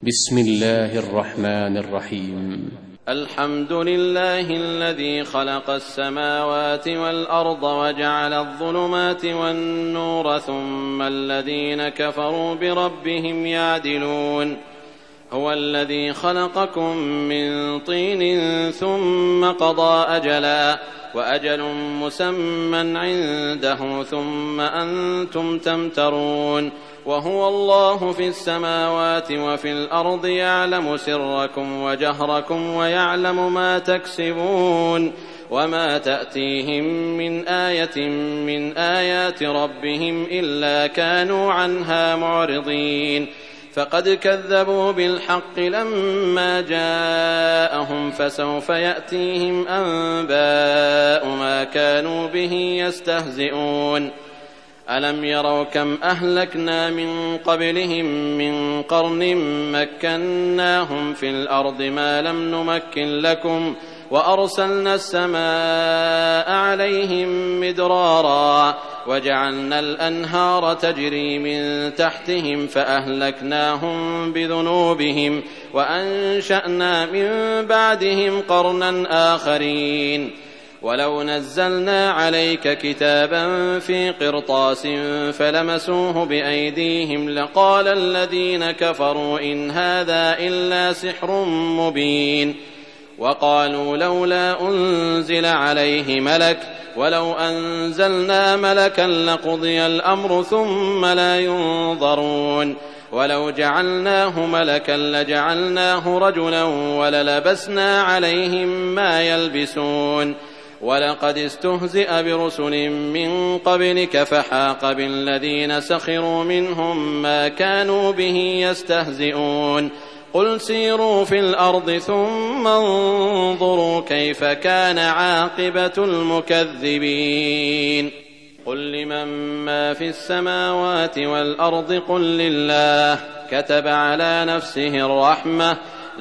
بسم الله الرحمن الرحيم. الحمد لله الذي خلق السماوات والأرض وجعل الظلمات والنور ثم الذين كفروا بربهم يعدلون. هو الذي خلقكم من طين ثم قضى أجلا وأجل مسمى عنده ثم أنتم تمترون. وهو الله في السماوات وفي الأرض يعلم سركم وجهركم ويعلم ما تكسبون. وما تأتيهم من آية من آيات ربهم إلا كانوا عنها معرضين. فقد كذبوا بالحق لما جاءهم فسوف يأتيهم أنباء ما كانوا به يستهزئون. ألم يروا كم أهلكنا من قبلهم من قرن مكناهم في الأرض ما لم نمكن لكم وأرسلنا السماء عليهم مدرارا وجعلنا الأنهار تجري من تحتهم فأهلكناهم بذنوبهم وأنشأنا من بعدهم قرنا آخرين. ولو نزلنا عليك كتابا في قرطاس فلمسوه بأيديهم لقال الذين كفروا إن هذا إلا سحر مبين. وقالوا لولا أنزل عليه ملك ولو أنزلنا ملكا لقضي الأمر ثم لا ينظرون. ولو جعلناه ملكا لجعلناه رجلا وللبسنا عليهم ما يلبسون. ولقد استهزئ برسل من قبلك فحاق بالذين سخروا منهم ما كانوا به يستهزئون. قل سيروا في الأرض ثم انظروا كيف كان عاقبة المكذبين. قل لمن ما في السماوات والأرض قل لله كتب على نفسه الرحمة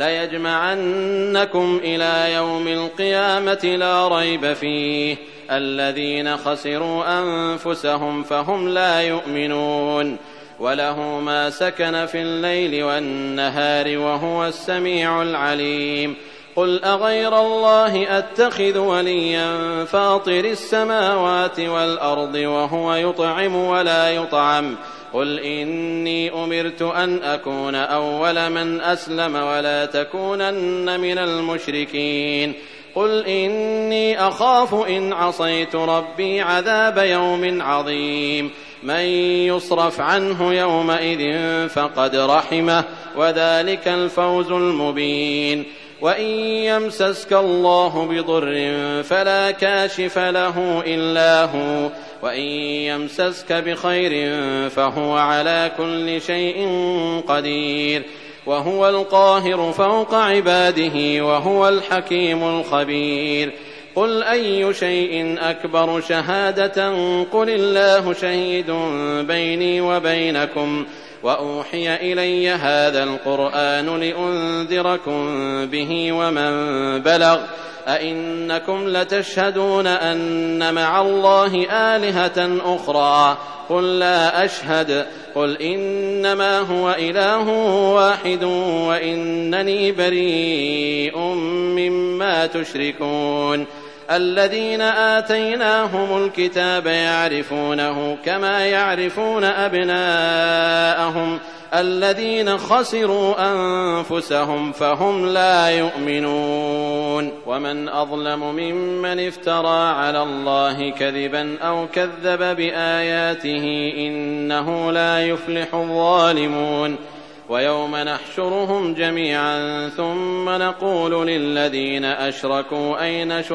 ليجمعنكم إلى يوم القيامة لا ريب فيه الذين خسروا أنفسهم فهم لا يؤمنون. وله ما سكن في الليل والنهار وهو السميع العليم. قل أغير الله أتخذ وليا فاطر السماوات والأرض وهو يطعم ولا يطعم. قل إني أمرت أن أكون أول من أسلم ولا تكونن من المشركين. قل إني أخاف إن عصيت ربي عذاب يوم عظيم. من يصرف عنه يومئذ فقد رحمه وذلك الفوز المبين. وإن يمسسك الله بضر فلا كاشف له إلا هو وإن يمسسك بخير فهو على كل شيء قدير. وهو القاهر فوق عباده وهو الحكيم الخبير. قل أي شيء أكبر شهادة قل الله شهيد بيني وبينكم وأوحي إلي هذا القرآن لأنذركم به ومن بلغ أئنكم لتشهدون أن مع الله آلهة أخرى قل لا أشهد. قل إنما هو إله واحد وإنني بريء مما تشركون. الذين آتيناهم الكتاب يعرفونه كما يعرفون أبناءهم الذين خسروا أنفسهم فهم لا يؤمنون. ومن أظلم ممن افترى على الله كذبا أو كذب بآياته إنه لا يفلح الظالمون. ويوم نحشرهم جميعا ثم نقول للذين أشركوا أين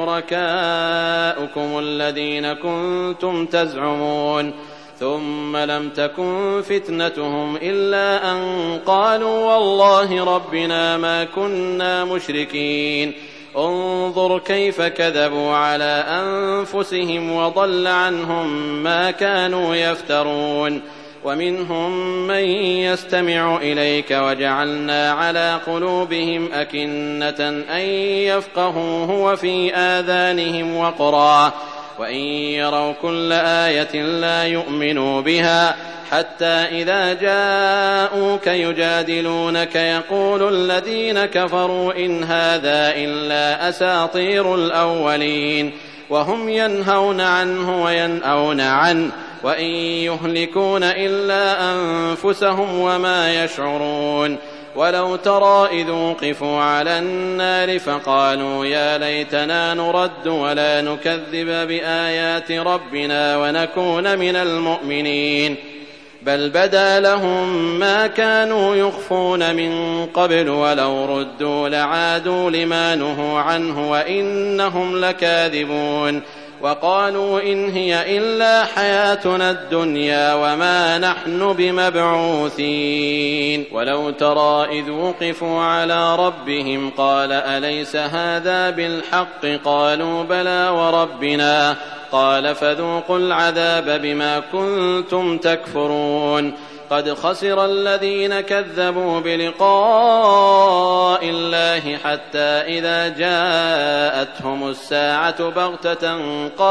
شركاؤكم الذين كنتم تزعمون ثم لم تكن فتنتهم إلا أن قالوا والله ربنا ما كنا مشركين. انظر كيف كذبوا على أنفسهم وضل عنهم ما كانوا يفترون. ومنهم من يستمع إليك وجعلنا على قلوبهم أكنة أن يفقهوه وفي آذانهم وقرا وإن يروا كل آية لا يؤمنوا بها حتى إذا جاءوك يجادلونك يقول الذين كفروا إن هذا إلا أساطير الأولين وهم ينهون عنه وينأون عنه وإن يهلكون إلا أنفسهم وما يشعرون ولو ترى إذ وقفوا على النار فقالوا يا ليتنا نرد ولا نكذب بآيات ربنا ونكون من المؤمنين بل بدا لهم ما كانوا يخفون من قبل ولو ردوا لعادوا لما نهوا عنه وإنهم لكاذبون وقالوا إن هي إلا حياتنا الدنيا وما نحن بمبعوثين ولو ترى إذ وقفوا على ربهم قال أليس هذا بالحق قالوا بلى وربنا قال فذوقوا العذاب بما كنتم تكفرون قد خسر الذين كذبوا بلقاء الله حتى إذا جاءتهم الساعة بغتة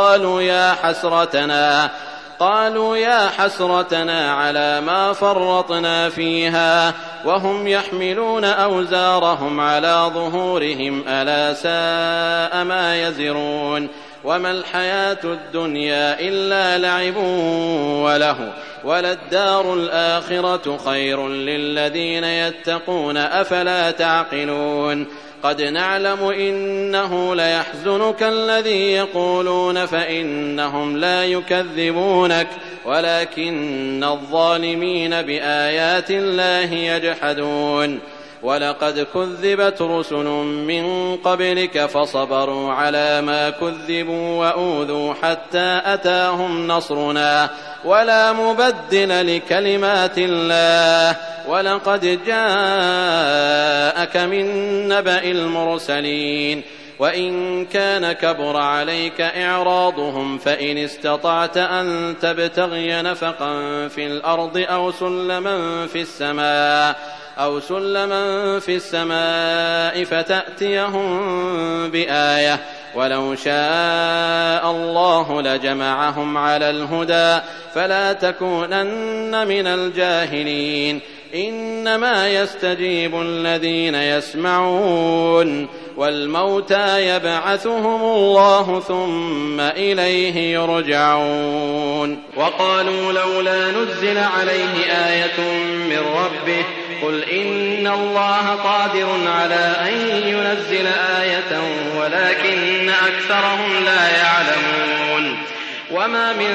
قالوا يا حسرتنا على ما فرطنا فيها وهم يحملون أوزارهم على ظهورهم ألا ساء ما يزرون وما الحياة الدنيا إلا لعب وله وللدار الآخرة خير للذين يتقون أفلا تعقلون قد نعلم إنه ليحزنك الذي يقولون فإنهم لا يكذبونك ولكن الظالمين بآيات الله يجحدون ولقد كذبت رسل من قبلك فصبروا على ما كذبوا وأوذوا حتى أتاهم نصرنا ولا مبدل لكلمات الله ولقد جاءك من نبأ المرسلين وإن كان كبر عليك إعراضهم فإن استطعت أن تبتغي نفقا في الأرض أو سلما في السماء فتأتيهم بآية ولو شاء الله لجمعهم على الهدى فلا تكونن من الجاهلين إنما يستجيب الذين يسمعون والموتى يبعثهم الله ثم إليه يرجعون وقالوا لولا نزل عليه آية من ربه قل إن الله قادر على أن ينزل آية ولكن أكثرهم لا يعلمون وما من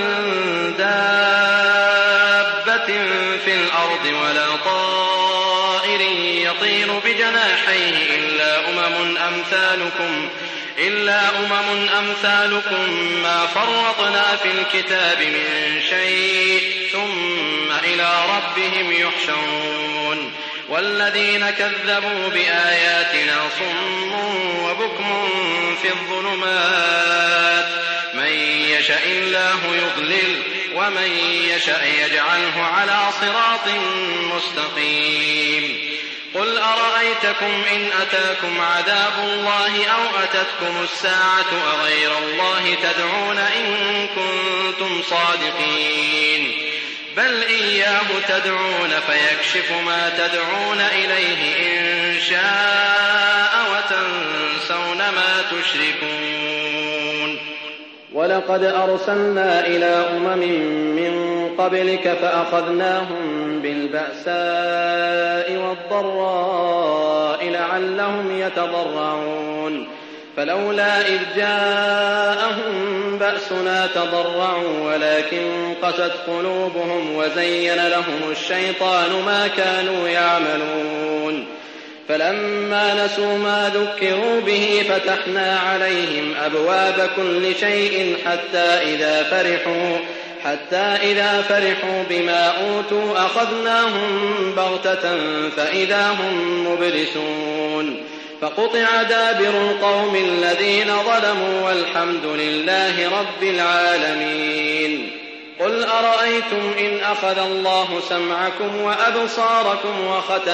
دابة في الأرض ولا طائر يطير بجناحيه إلا أمم أمثالكم ما فرطنا في الكتاب من شيء ثم إلى ربهم يحشرون والذين كذبوا بآياتنا صم وبكم في الظلمات من يشاء الله يضلل ومن يشاء يجعله على صراط مستقيم قل أرأيتكم إن أتاكم عذاب الله أو أتتكم الساعة أغير الله تدعون إن كنتم صادقين بل إياه تدعون فيكشف ما تدعون إليه إن شاء وتنسون ما تشركون ولقد أرسلنا إلى أمم من قبلك فأخذناهم بالبأساء والضراء لعلهم يتضرعون فلولا إذ جاءهم بأسنا تضرعوا ولكن قست قلوبهم وزين لهم الشيطان ما كانوا يعملون فلما نسوا ما ذكروا به فتحنا عليهم أبواب كل شيء حتى إذا فرحوا بما أوتوا أخذناهم بغتة فإذا هم مبلسون فقطع دابر القوم الذين ظلموا والحمد لله رب العالمين قل أرأيتم إن أخذ الله سمعكم وأبصاركم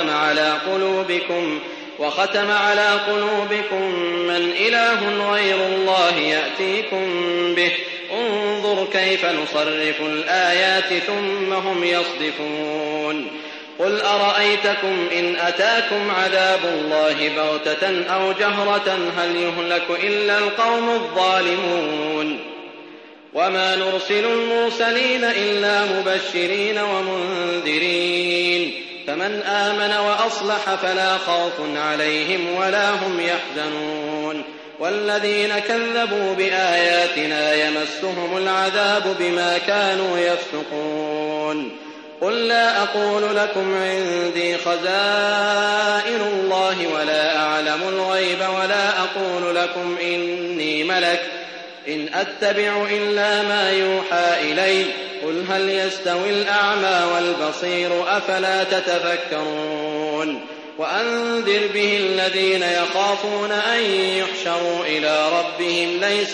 وختم على قلوبكم من إله غير الله يأتيكم به انظر كيف نصرف الآيات ثم هم يصدفون قل أرأيتكم إن أتاكم عذاب الله بغتة أو جهرة هل يهلك إلا القوم الظالمون وما نرسل المرسلين إلا مبشرين ومنذرين فمن آمن وأصلح فلا خوف عليهم ولا هم يحزنون والذين كذبوا بآياتنا يمسهم العذاب بما كانوا يفسقون قل لا أقول لكم عندي خزائن الله ولا أعلم الغيب ولا أقول لكم إني ملك إن أتبع إلا ما يوحى إلي قل هل يستوي الأعمى والبصير أفلا تتفكرون وأنذر به الذين يخافون أن يحشروا إلى ربهم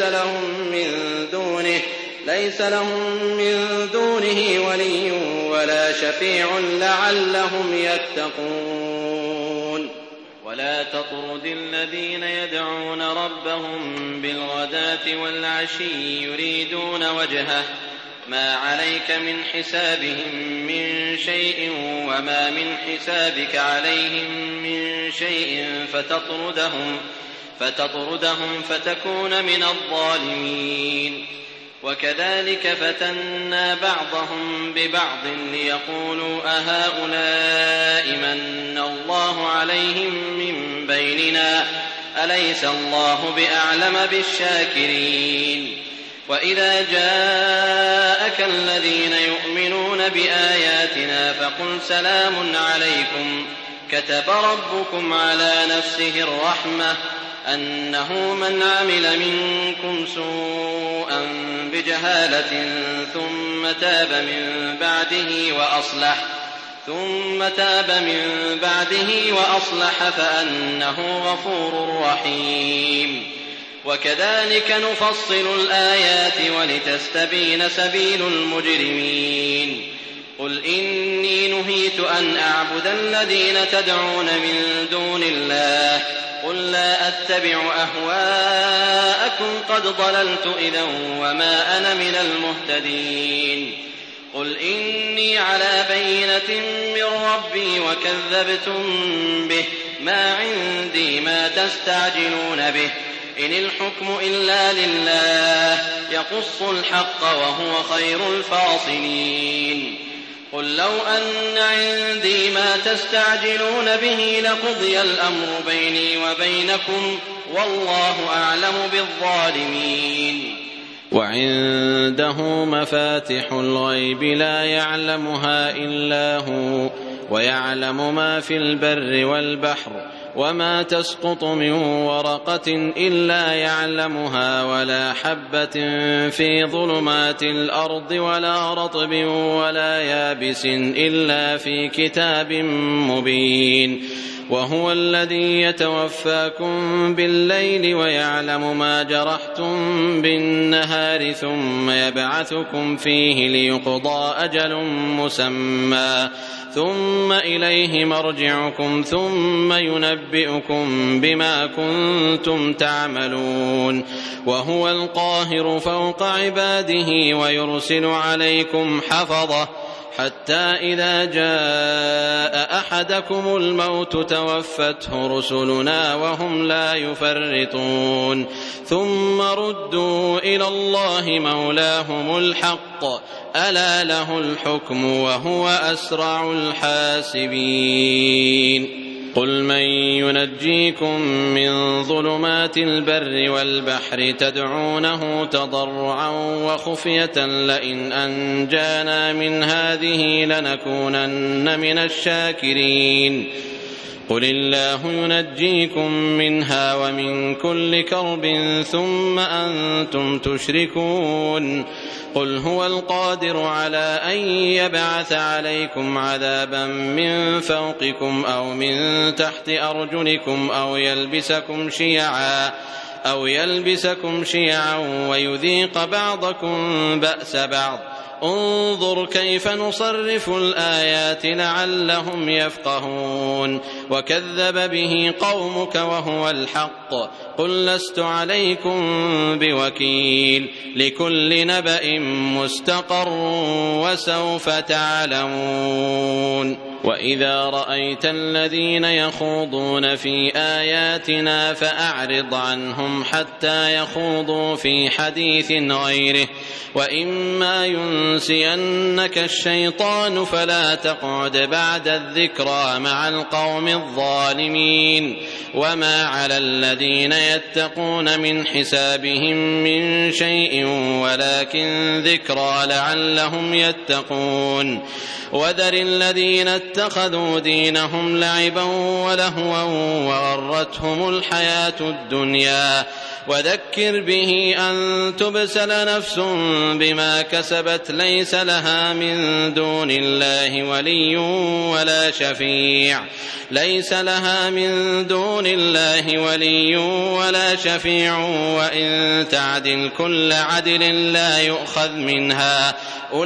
ليس لهم من دونه ولي ولا شفيع لعلهم يتقون ولا تطرد الذين يدعون ربهم بالغداة والعشي يريدون وجهه ما عليك من حسابهم من شيء وما من حسابك عليهم من شيء فتطردهم فتكون من الظالمين وكذلك فتنا بعضهم ببعض ليقولوا أهؤلاء من الله عليهم من بيننا أليس الله بأعلم بالشاكرين وإذا جاءك الذين يؤمنون بآياتنا فقل سلام عليكم كتب ربكم على نفسه الرحمة أنه من عمل منكم سوءا بجهالة ثم تاب من بعده وأصلح فأنه غفور رحيم وكذلك نفصل الآيات ولتستبين سبيل المجرمين قل إني نهيت أن أعبد الذين تدعون من دون الله قل لا أتبع أهواءكم قد ضللت إذا وما أنا من المهتدين قل إني على بينة من ربي وكذبتم به ما عندي ما تستعجلون به إن الحكم إلا لله يقص الحق وهو خير الفاصلين قل لو أن عندي ما تستعجلون به لقضي الأمر بيني وبينكم والله أعلم بالظالمين وعنده مفاتح الغيب لا يعلمها إلا هو ويعلم ما في البر والبحر وما تسقط من ورقة إلا يعلمها ولا حبة في ظلمات الأرض ولا رطب ولا يابس إلا في كتاب مبين وهو الذي يتوفاكم بالليل ويعلم ما جرحتم بالنهار ثم يبعثكم فيه ليقضى أجل مسمى ثم إليه مرجعكم ثم ينبئكم بما كنتم تعملون وهو القاهر فوق عباده ويرسل عليكم حفظة حتى إذا جاء أحدكم الموت توفته رسلنا وهم لا يفرطون ثم ردوا إلى الله مولاهم الحق ألا له الحكم وهو أسرع الحاسبين قل من ينجيكم من ظلمات البر والبحر تدعونه تضرعا وخفية لئن أنجانا من هذه لنكونن من الشاكرين قل الله ينجيكم منها ومن كل كرب ثم أنتم تشركون قل هو القادر على أن يبعث عليكم عذابا من فوقكم أو من تحت أرجلكم أو يلبسكم شيعا ويذيق بعضكم بأس بعض انظر كيف نصرف الآيات لعلهم يفقهون وكذب به قومك وهو الحق قل لست عليكم بوكيل لكل نبأ مستقر وسوف تعلمون وإذا رأيت الذين يخوضون في آياتنا فأعرض عنهم حتى يخوضوا في حديث غيره وإما ينسينك الشيطان فلا تقعد بعد الذكرى مع القوم الظالمين وما على الذين يتقون من حسابهم من شيء ولكن ذكرى لعلهم يتقون وذر الذين اتخذوا دينهم لعبا ولهوا وغرتهم الحياة الدنيا وذكر به أن تبسل نفس بما كسبت ليس لها من دون الله ولي ولا شفيع وإن تعدل كل عدل لا يؤخذ منها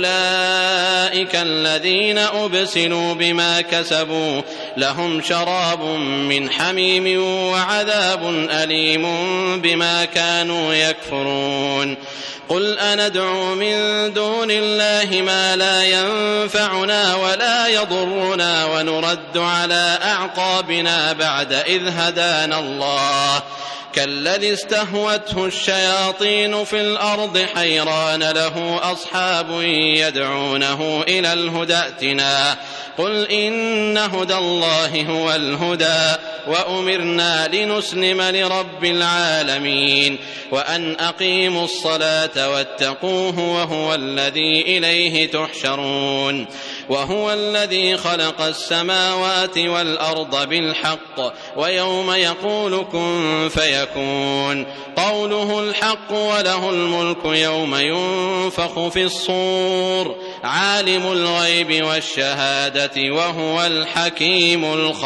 أولئك الذين أبسلوا بما كسبوا لهم شراب من حميم وعذاب أليم بما كانوا يكفرون قل أندعو من دون الله ما لا ينفعنا ولا يضرنا ونرد على أعقابنا بعد إذ هدانا الله كالذي استهوته الشياطين في الأرض حيران له أصحاب يدعونه إلى الهدى ائتنا قل إن هدى الله هو الهدى وأمرنا لنسلم لرب العالمين وأن أقيموا الصلاة واتقوه وهو الذي إليه تحشرون وهو الذي خلق السماوات والأرض بالحق ويوم يقول كن فيكون قوله الحق وله الملك يوم ينفخ في الصور عالم الغيب والشهادة وهو الحكيم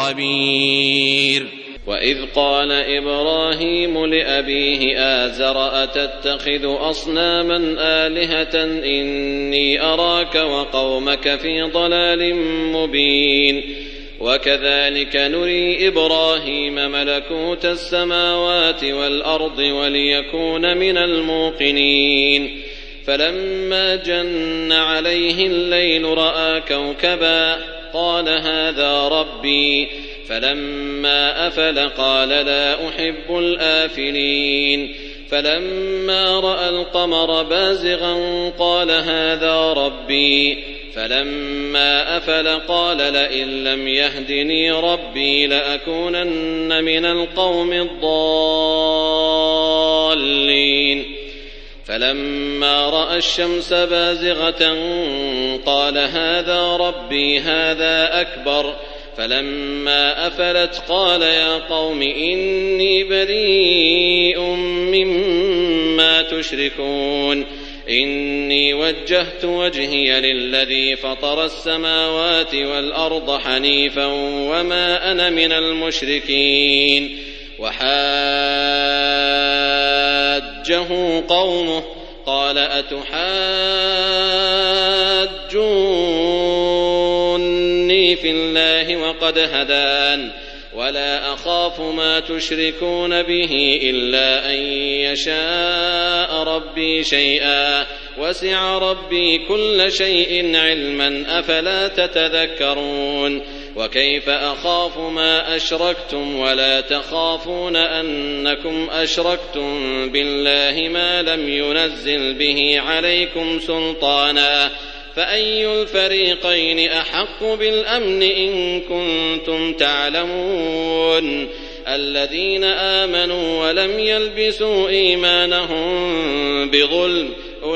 الخبير وإذ قال إبراهيم لأبيه آزر أتتخذ أصناما آلهة إني أراك وقومك في ضلال مبين وكذلك نري إبراهيم ملكوت السماوات والأرض وليكون من الموقنين فلما جن عليه الليل رأى كوكبا قال هذا ربي فلما أفل قال لا أحب الآفلين فلما رأى القمر بازغا قال هذا ربي فلما أفل قال لئن لم يهدني ربي لأكونن من القوم الضالين فلما رأى الشمس بازغة قال هذا ربي هذا أكبر فلما أفلت قال يا قوم إني بريء مما تشركون إني وجهت وجهي للذي فطر السماوات والأرض حنيفا وما أنا من المشركين وحاجه قومه قال أتحاجوني في الله وقد هدان ولا أخاف ما تشركون به إلا أن يشاء ربي شيئا وسع ربي كل شيء علما أفلا تتذكرون وكيف أخاف ما أشركتم ولا تخافون أنكم أشركتم بالله ما لم ينزل به عليكم سلطانا فأي الفريقين أحق بالأمن إن كنتم تعلمون الذين آمنوا ولم يلبسوا إيمانهم بظلم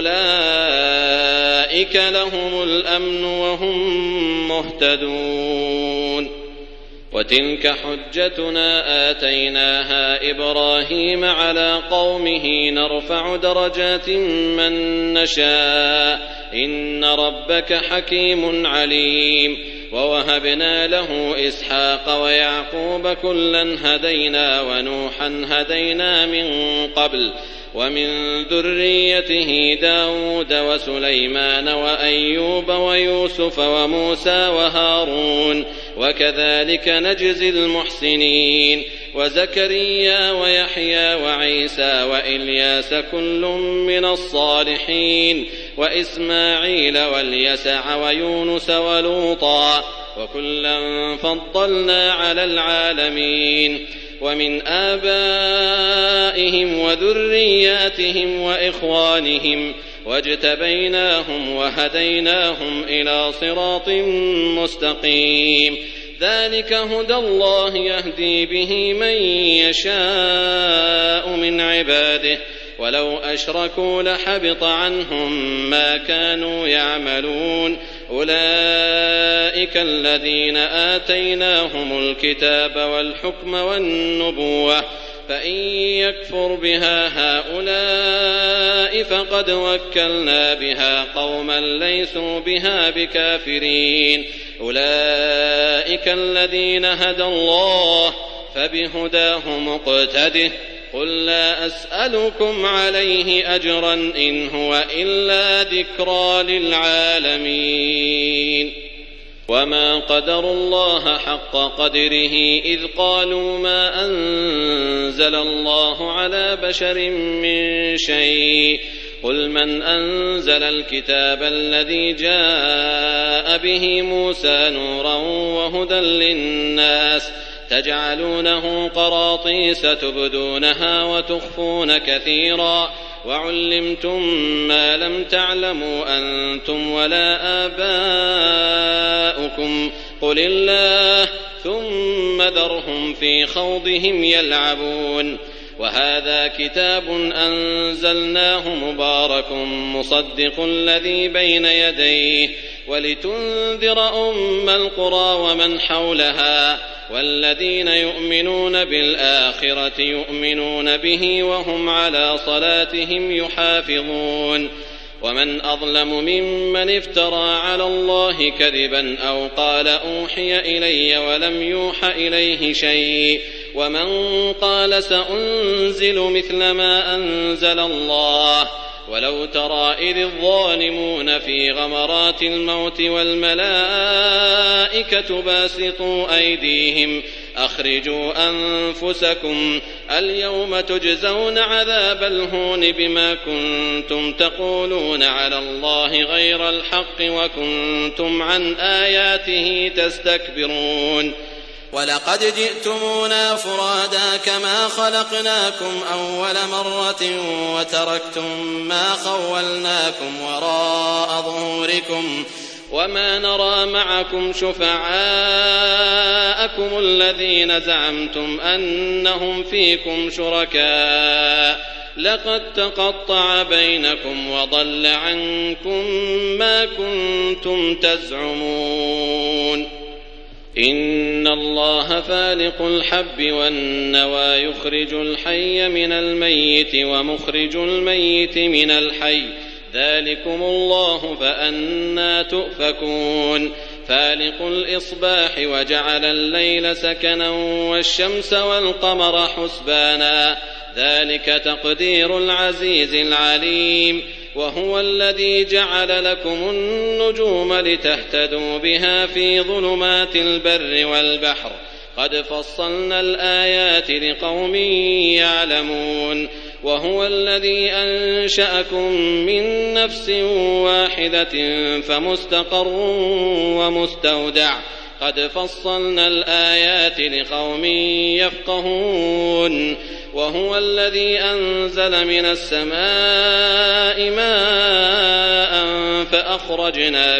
أولئك لهم الأمن وهم مهتدون وتلك حجتنا آتيناها إبراهيم على قومه نرفع درجات من نشاء إن ربك حكيم عليم ووهبنا له إسحاق ويعقوب كلا هدينا ونوحا هدينا من قبل ومن ذريته داود وسليمان وأيوب ويوسف وموسى وهارون وكذلك نجزي المحسنين وزكريا ويحيى وعيسى وإلياس كل من الصالحين وإسماعيل واليسع ويونس ولوطا وكلا فضلنا على العالمين ومن آبائهم وذرياتهم وإخوانهم واجتبيناهم وهديناهم إلى صراط مستقيم ذلك هدى الله يهدي به من يشاء من عباده ولو أشركوا لحبط عنهم ما كانوا يعملون أولئك الذين آتيناهم الكتاب والحكم والنبوة فإن يكفر بها هؤلاء فقد وكلنا بها قوما ليسوا بها بكافرين أولئك الذين هدى الله فبهداه مقتده قل لا أسألكم عليه أجرا إن هو إلا ذكرى للعالمين وما قدروا الله حق قدره إذ قالوا ما أنزل الله على بشر من شيء قل من أنزل الكتاب الذي جاء به موسى نورا وهدى للناس تجعلونه قراطيس تبدونها وتخفون كثيرا وعلمتم ما لم تعلموا أنتم ولا آباؤكم قل الله ثم ذرهم في خوضهم يلعبون وهذا كتاب أنزلناه مبارك مصدق الذي بين يديه ولتنذر أم القرى ومن حولها والذين يؤمنون بالآخرة يؤمنون به وهم على صلاتهم يحافظون ومن أظلم ممن افترى على الله كذبا أو قال أوحي إلي ولم يوح إليه شيء ومن قال سأنزل مثل ما أنزل الله ولو ترى إذ الظالمون في غمرات الموت والملائكة باسطوا أيديهم أخرجوا أنفسكم اليوم تجزون عذاب الهون بما كنتم تقولون على الله غير الحق وكنتم عن آياته تستكبرون ولقد جئتمونا فرادا كما خلقناكم أول مرة وتركتم ما خولناكم وراء ظهوركم وما نرى معكم شفعاءكم الذين زعمتم أنهم فيكم شركاء لقد تقطع بينكم وضل عنكم ما كنتم تزعمون إن الله فالق الحب والنوى يخرج الحي من الميت ومخرج الميت من الحي ذلكم الله فأنى تؤفكون فالق الإصباح وجعل الليل سكنا والشمس والقمر حسبانا ذلك تقدير العزيز العليم وهو الذي جعل لكم النجوم لتهتدوا بها في ظلمات البر والبحر قد فصلنا الآيات لقوم يعلمون وهو الذي أنشأكم من نفس واحدة فمستقر ومستودع قد فصلنا الآيات لقوم يفقهون وهو الذي أنزل من السماء ماء فأخرجنا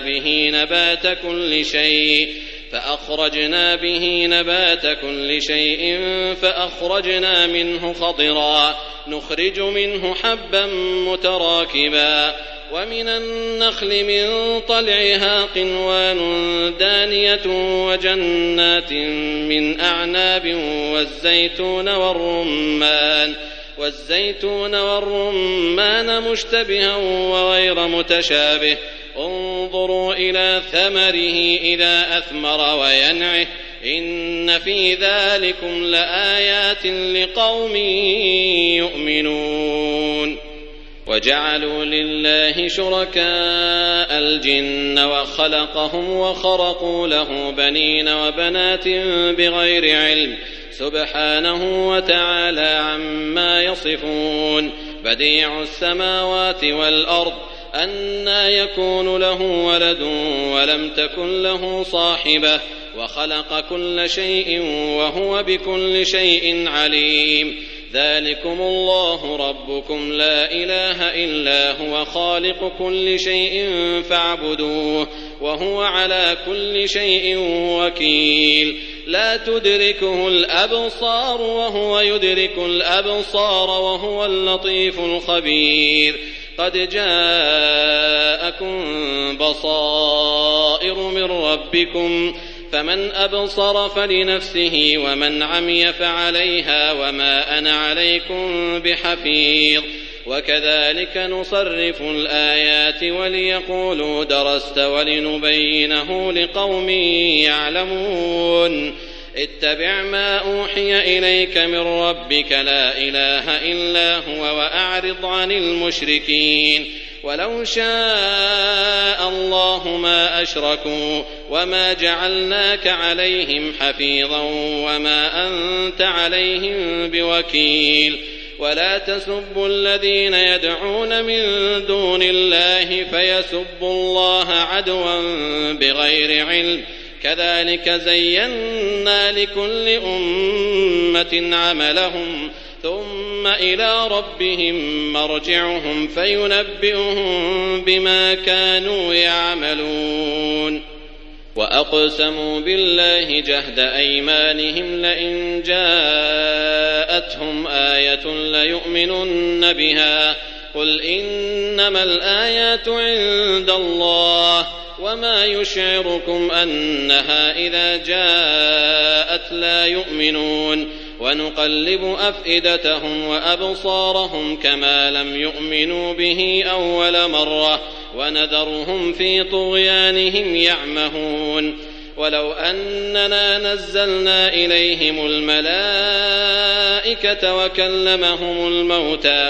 به نبات كل شيء فأخرجنا منه خضرا نخرج منه حبا متراكبا ومن النخل من طلعها قنوان دانية وجنات من أعناب والزيتون والرمان والزيتون والرمان مشتبها وغير متشابه انظروا إلى ثمره إذا أثمر وينعه إن في ذلكم لآيات لقوم يؤمنون وجعلوا لله شركاء الجن وخلقهم وخرقوا له بنين وبنات بغير علم سبحانه وتعالى عما يصفون بديع السماوات والأرض أنى يكون له ولد ولم تكن له صاحبة وخلق كل شيء وهو بكل شيء عليم ذلكم الله ربكم لا إله إلا هو خالق كل شيء فاعبدوه وهو على كل شيء وكيل لا تدركه الأبصار وهو يدرك الأبصار وهو اللطيف الخبير قد جاءكم بصائر من ربكم فمن أبصر فلنفسه ومن عمي فعليها وما أنا عليكم بحفيظ وكذلك نصرف الآيات وليقولوا درست ولنبينه لقوم يعلمون اتبع ما أوحي إليك من ربك لا إله إلا هو وأعرض عن المشركين ولو شاء الله ما أشركوا وما جعلناك عليهم حفيظا وما أنت عليهم بوكيل ولا تسبوا الذين يدعون من دون الله فيسبوا الله عدوا بغير علم كذلك زينا لكل أمة عملهم ثم إلى ربهم مرجعهم فينبئهم بما كانوا يعملون وأقسموا بالله جهد أيمانهم لئن جاءتهم آية ليؤمنن بها قل إنما الآيات عند الله وما يشعركم أنها إذا جاءت لا يؤمنون ونقلب أفئدتهم وأبصارهم كما لم يؤمنوا به أول مرة ونذرهم في طغيانهم يعمهون ولو أننا نزلنا إليهم الملائكة وكلمهم الموتى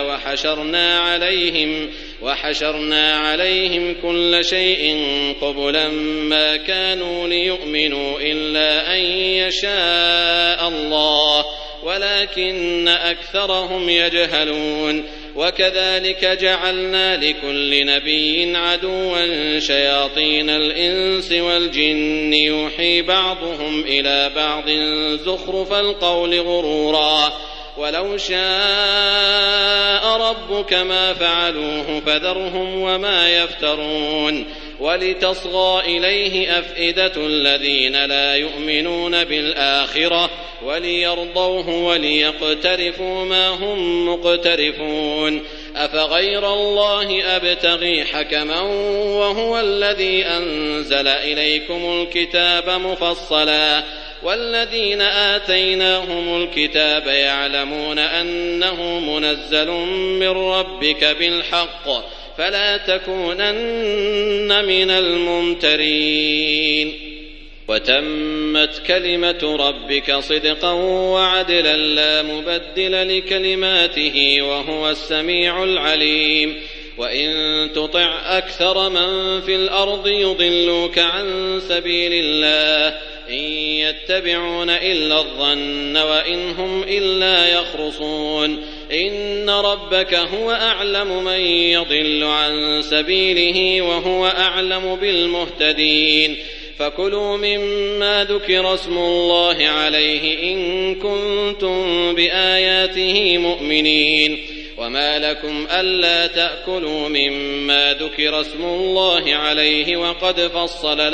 وحشرنا عليهم كل شيء قبلا ما كانوا ليؤمنوا إلا أن يشاء الله ولكن أكثرهم يجهلون وكذلك جعلنا لكل نبي عدوا شياطين الإنس والجن يوحي بعضهم إلى بعض زخرف القول غرورا ولو شاء ربك ما فعلوه فذرهم وما يفترون ولتصغى إليه أفئدة الذين لا يؤمنون بالآخرة وليرضوه وليقترفوا ما هم مقترفون أفغير الله أبتغي حكما وهو الذي أنزل إليكم الكتاب مفصلا والذين آتيناهم الكتاب يعلمون أنه منزل من ربك بالحق فلا تكونن من الممترين وتمت كلمة ربك صدقا وعدلا لا مبدل لكلماته وهو السميع العليم وإن تطع أكثر من في الأرض يضلوك عن سبيل الله إن يتبعون إلا الظن وإن هم إلا يخرصون إن ربك هو أعلم من يضل عن سبيله وهو أعلم بالمهتدين فكلوا مما ذكر اسم الله عليه إن كنتم بآياته مؤمنين وما لكم ألا تأكلوا مما ذكر اسم الله عليه وقد فصل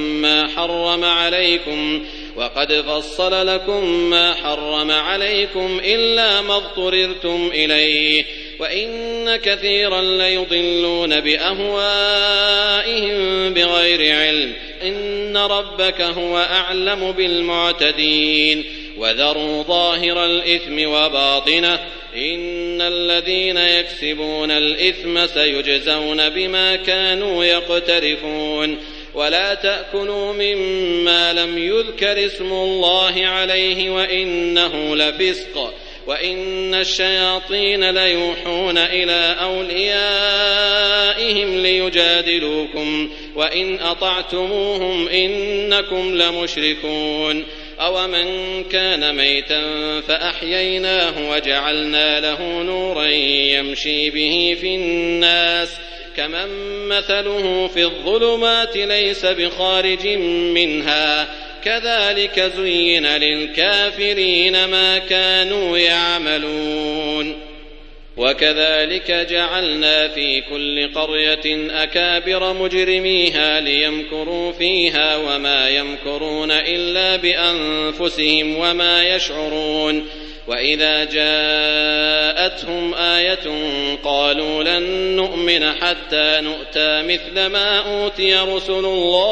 لكم ما حرم عليكم إلا ما اضطررتم إليه وإن كثيرا ليضلون بأهوائهم بغير علم إن ربك هو أعلم بالمعتدين وذروا ظاهر الإثم وباطنه إن الذين يكسبون الإثم سيجزون بما كانوا يقترفون ولا تأكلوا مما لم يذكر اسم الله عليه وإنه لفسق وإن الشياطين ليوحون إلى أوليائهم ليجادلوكم وإن أطعتموهم إنكم لمشركون أومن كان ميتا فأحييناه وجعلنا له نورا يمشي به في الناس كمن مثله في الظلمات ليس بخارج منها كذلك زين للكافرين ما كانوا يعملون وكذلك جعلنا في كل قرية أكابر مجرميها ليمكروا فيها وما يمكرون إلا بأنفسهم وما يشعرون وإذا جاءتهم آية قالوا لن نؤمن حتى نؤتى مثل ما أوتي رسل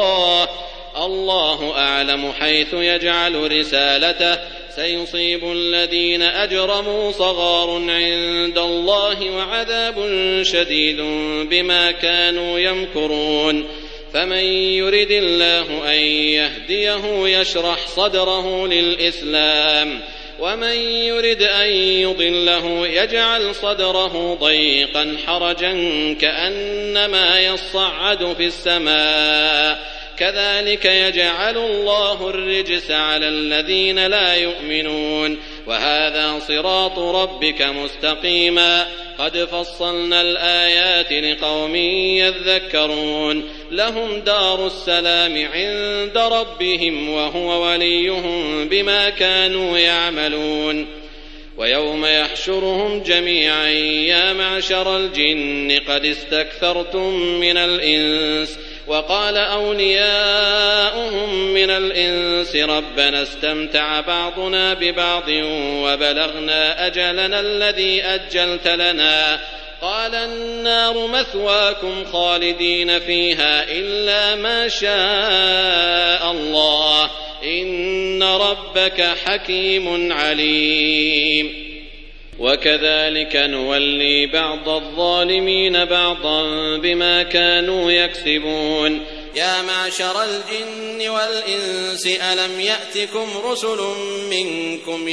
الله أعلم حيث يجعل رسالته سيصيب الذين أجرموا صغار عند الله وعذاب شديد بما كانوا يمكرون فمن يرد الله أن يهديه يشرح صدره للإسلام ومن يرد أن يضله يجعل صدره ضيقا حرجا كأنما يصعد في السماء كذلك يجعل الله الرجس على الذين لا يؤمنون وهذا صراط ربك مستقيما قد فصلنا الآيات لقوم يذكرون لهم دار السلام عند ربهم وهو وليهم بما كانوا يعملون ويوم يحشرهم جميعا يا معشر الجن قد استكثرتم من الإنس وقال أولياؤهم من الإنس ربنا استمتع بعضنا ببعض وبلغنا أجلنا الذي أجلت لنا قال النار مثواكم خالدين فيها إلا ما شاء الله إن ربك حكيم عليم وكذلك نولي بعض الظالمين بعضا بما كانوا يكسبون يا معشر الجن والإنس ألم يأتكم رسل منكم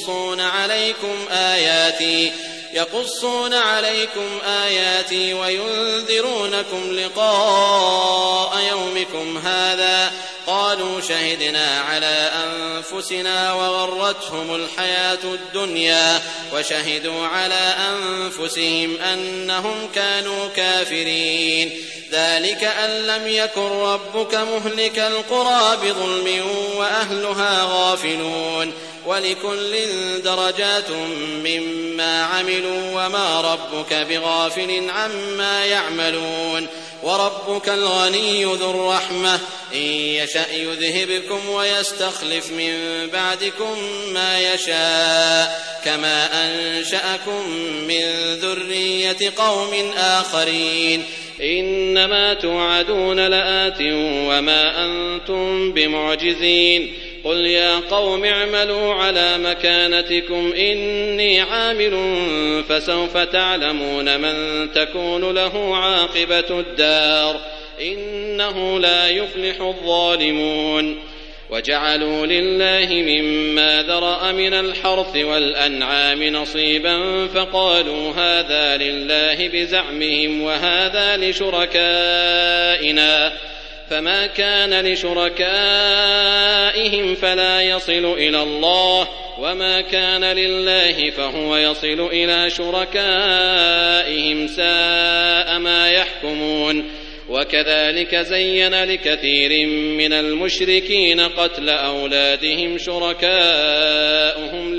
يقصون عليكم آياتي وينذرونكم لقاء يومكم هذا قالوا شهدنا على أنفسنا وغرتهم الحياة الدنيا وشهدوا على أنفسهم أنهم كانوا كافرين ذلك أن لم يكن ربك مهلك القرى بظلم وأهلها غافلون ولكل درجات مما عملوا وما ربك بغافل عما يعملون وربك الغني ذو الرحمة إن يشأ يذهبكم ويستخلف من بعدكم ما يشاء كما أنشأكم من ذرية قوم آخرين إنما توعدون لآت وما أنتم بمعجزين قل يا قوم اعملوا على مكانتكم إني عامل فسوف تعلمون من تكون له عاقبة الدار إنه لا يفلح الظالمون وجعلوا لله مما ذرأ من الحرث والأنعام نصيبا فقالوا هذا لله بزعمهم وهذا لشركائنا فما كان لشركائهم فلا يصل إلى الله وما كان لله فهو يصل إلى شركائهم ساء ما يحكمون وكذلك زين لكثير من المشركين قتل أولادهم شركاؤهم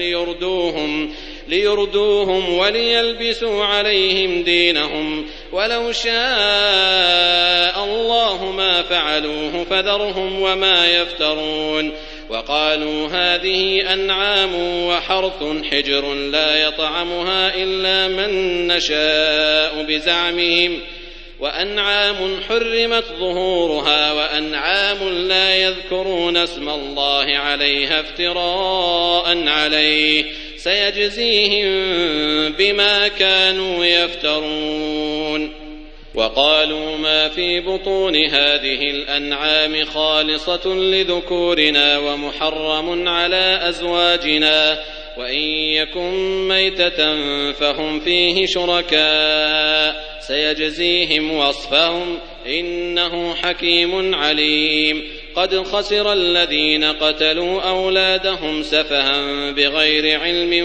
ليردوهم وليلبسوا عليهم دينهم ولو شاء الله ما فعلوه فذرهم وما يفترون وقالوا هذه أنعام وحرث حجر لا يطعمها إلا من نشاء بزعمهم وأنعام حرمت ظهورها وأنعام لا يذكرون اسم الله عليها افتراء عليه سيجزيهم بما كانوا يفترون. وقالوا ما في بطون هذه الأنعام خالصة لذكورنا ومحرم على أزواجنا وإن يكن ميتة فهم فيه شركاء سيجزيهم وصفهم إنه حكيم عليم. قد خسر الذين قتلوا أولادهم سفها بغير علم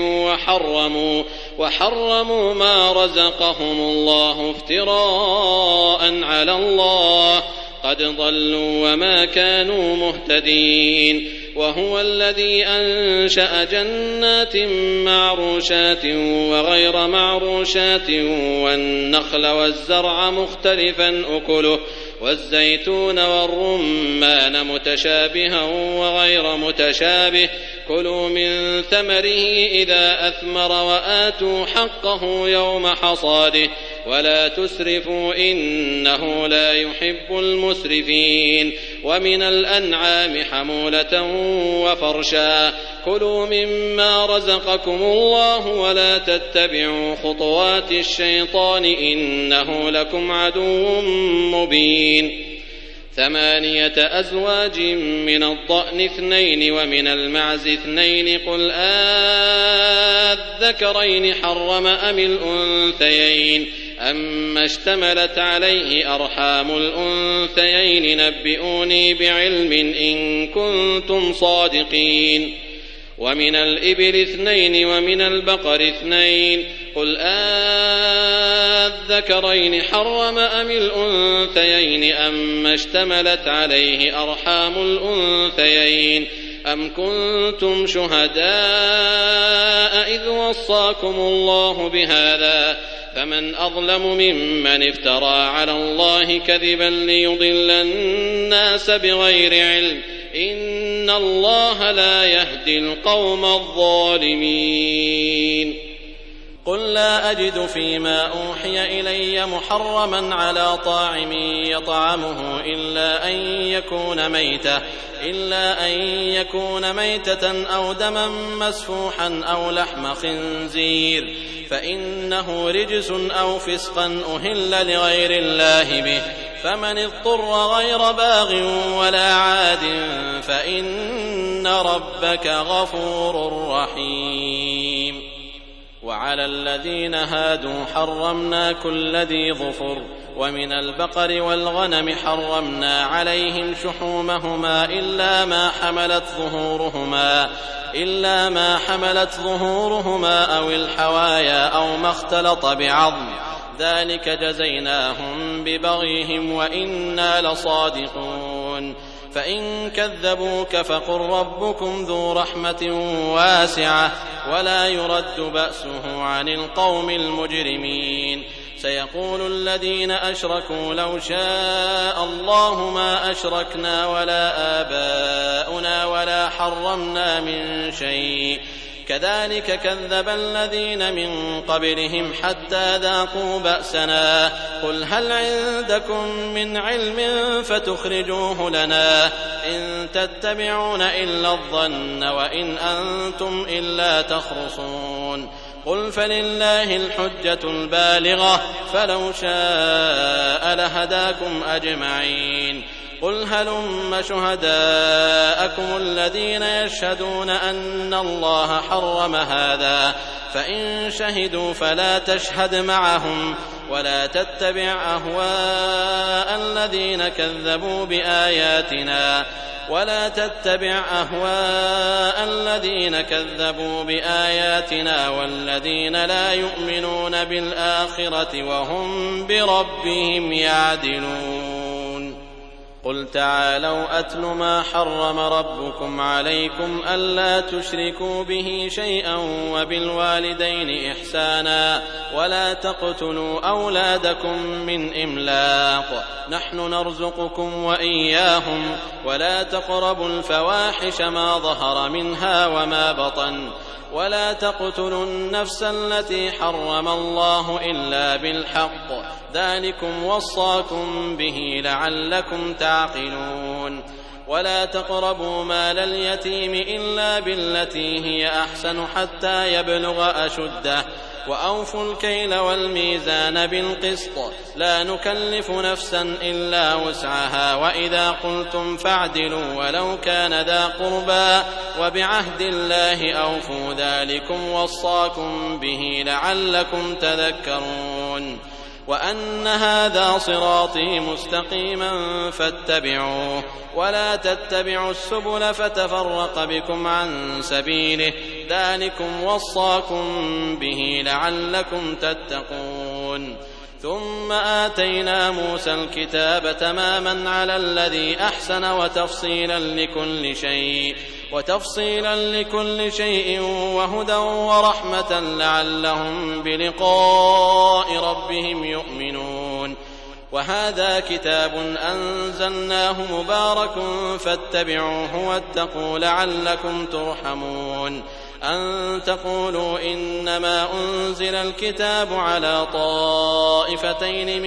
وحرموا ما رزقهم الله افتراء على الله قد ضلوا وما كانوا مهتدين. وهو الذي أنشأ جنات معروشات وغير معروشات والنخل والزرع مختلفا أكله والزيتون والرمان متشابها وغير متشابه كلوا من ثمره إذا أثمر وآتوا حقه يوم حصاده ولا تسرفوا إنه لا يحب المسرفين. ومن الأنعام حمولة وفرشا كلوا مما رزقكم الله ولا تتبعوا خطوات الشيطان إنه لكم عدو مبين. 8 أزواج من الضأن 2 ومن المعز 2 قل الذكرين حرم أم الأنثيين أما اشتملت عليه أرحام الأنثيين نبئوني بعلم إن كنتم صادقين. ومن الإبل 2 ومن البقر 2 قل الذكرين حرم أم الأنثيين أما اشتملت عليه أرحام الأنثيين أم كنتم شهداء إذ وصاكم الله بهذا فمن أظلم ممن افترى على الله كذبا ليضل الناس بغير علم إن الله لا يهدي القوم الظالمين. قل لا أجد فيما أوحي إلي محرما على طاعم يطعمه إلا أن يكون ميتة أو دما مسفوحا أو لحم خنزير فإنه رجس أو فسقا أهل لغير الله به فمن اضطر غير باغ ولا عاد فإن ربك غفور رحيم. وعلى الذين هادوا حرمنا كل ذي ظفر ومن البقر والغنم حرمنا عليهم شحومهما إلا ما حملت ظهورهما أو الحوايا أو ما اختلط بعظم ذلك جزيناهم ببغيهم وإنا لصادقون. فإن كذبوك فقل ربكم ذو رحمة واسعة ولا يرد بأسه عن القوم المجرمين. سيقول الذين أشركوا لو شاء الله ما أشركنا ولا آباؤنا ولا حرمنا من شيء كذلك كذب الذين من قبلهم حتى ذاقوا بأسنا قل هل عندكم من علم فتخرجوه لنا إن تتبعون إلا الظن وإن أنتم إلا تخرصون. قل فلله الحجة البالغة فلو شاء لهداكم أجمعين. قل هلم شهداءكم الذين يشهدون أن الله حرم هذا فإن شهدوا فلا تشهد معهم ولا تتبع أهواء الذين كذبوا بآياتنا والذين لا يؤمنون بالآخرة وهم بربهم يعدلون. قل تعالوا أتل ما حرم ربكم عليكم ألا تشركوا به شيئا وبالوالدين إحسانا ولا تقتلوا أولادكم من إملاق نحن نرزقكم وإياهم ولا تقربوا الفواحش ما ظهر منها وما بطن ولا تقتلوا النفس التي حرم الله إلا بالحق ذلكم وصاكم به لعلكم تعقلون. ولا تقربوا مال اليتيم إلا بالتي هي أحسن حتى يبلغ أشده وأوفوا الكيل والميزان بالقسط لا نكلف نفسا إلا وسعها وإذا قلتم فاعدلوا ولو كان ذا قربى وبعهد الله أوفوا ذلكم وصاكم به لعلكم تذكرون وأن هذا صراطي مستقيما فاتبعوه ولا تتبعوا السبل فتفرق بكم عن سبيله ذلكم وصاكم به لعلكم تتقون ثم آتينا موسى الكتاب تماما على الذي أحسن وتفصيلا لكل شيء وهدى ورحمة لعلهم بلقاء ربهم يؤمنون وهذا كتاب أنزلناه مبارك فاتبعوه واتقوا لعلكم ترحمون أن تقولوا إنما أنزل الكتاب على طائفتين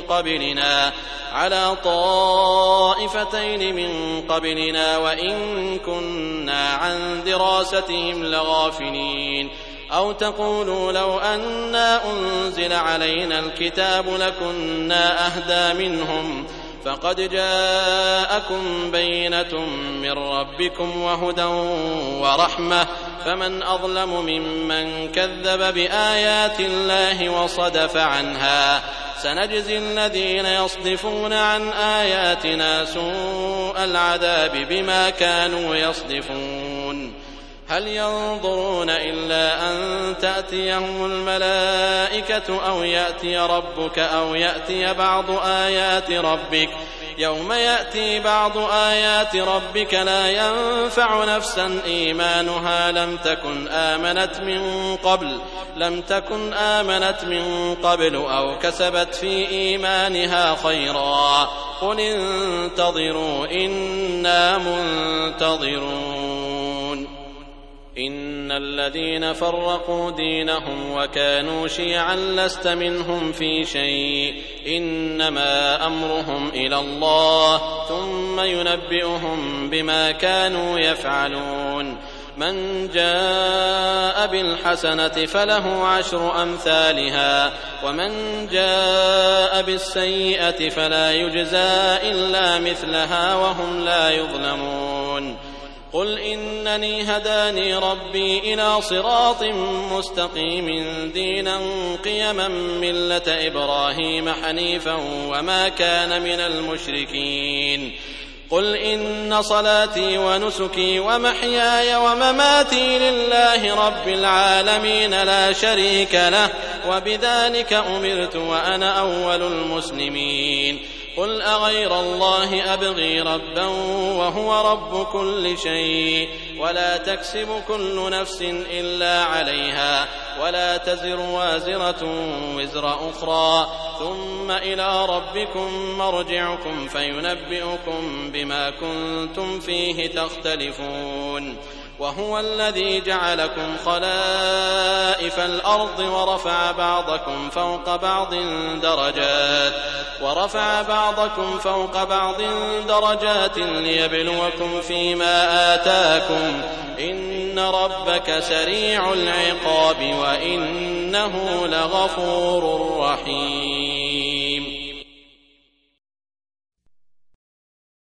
من قبلنا وإن كنا عن دراستهم لغافلين أو تقولوا لو أنا أنزل علينا الكتاب لكنا أهدى منهم فقد جاءكم بينة من ربكم وهدى ورحمة فمن أظلم ممن كذب بآيات الله وصدف عنها سنجزي الذين يصدفون عن آياتنا سوء العذاب بما كانوا يصدفون هل ينظرون إلا أن تأتيهم الملائكة أو يأتي ربك أو يأتي بعض آيات ربك يوم يأتي بعض آيات ربك لا ينفع نفسا إيمانها لم تكن آمنت من قبل أو كسبت في إيمانها خيرا قل انتظروا إنا منتظرون إن الذين فرقوا دينهم وكانوا شيعا لست منهم في شيء إنما أمرهم إلى الله ثم ينبئهم بما كانوا يفعلون من جاء بالحسنة فله 10 أمثالها ومن جاء بالسيئة فلا يجزى إلا مثلها وهم لا يظلمون قل إنني هداني ربي إلى صراط مستقيم دينا قيما ملة إبراهيم حنيفا وما كان من المشركين قل إن صلاتي ونسكي ومحياي ومماتي لله رب العالمين لا شريك له وبذلك أمرت وأنا أول المسلمين قل أغير الله أبغي ربا وهو رب كل شيء ولا تكسب كل نفس إلا عليها ولا تزر وازرة وزر أخرى ثم إلى ربكم مرجعكم فينبئكم بما كنتم فيه تختلفون وهو الذي جعلكم خلائف الأرض ورفع بعضكم فوق بعض درجات ليبلوكم فيما آتاكم إن ربك سريع العقاب وإنه لغفور رحيم